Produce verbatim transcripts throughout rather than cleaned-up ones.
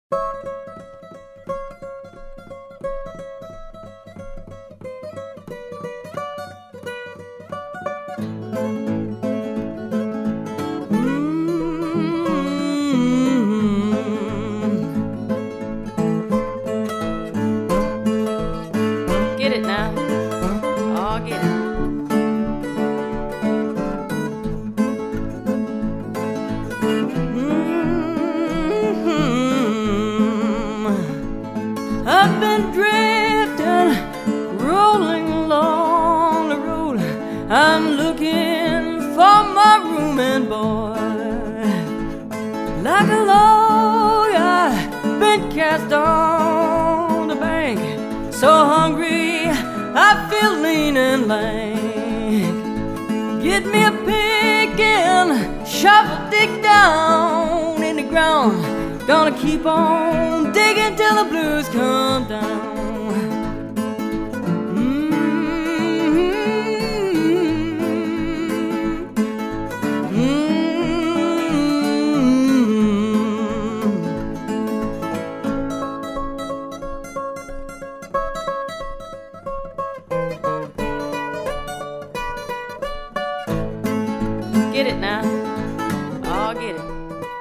Get it now. Oh, get it. I've been drifting, rolling along the road. I'm looking for my rooming boy. Like a log, I've been cast on the bank. So hungry, I feel lean and lank. Get me a pick and shovel, dig down in the ground. Gonna keep on digging till the blues come down. Get it now. Oh, get it.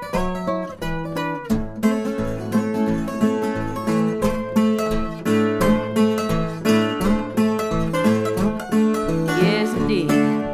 Yes, indeed.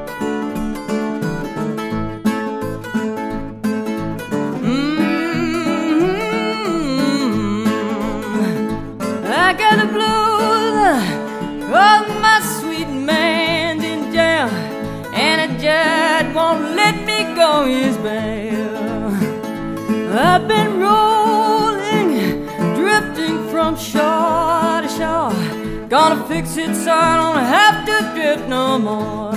Mm-hmm. I got the blues of my sweet man's in jail, and a judge won't let me go his bail. I've been rolling, drifting from shore to shore. Gonna fix it so I don't have to drift no more.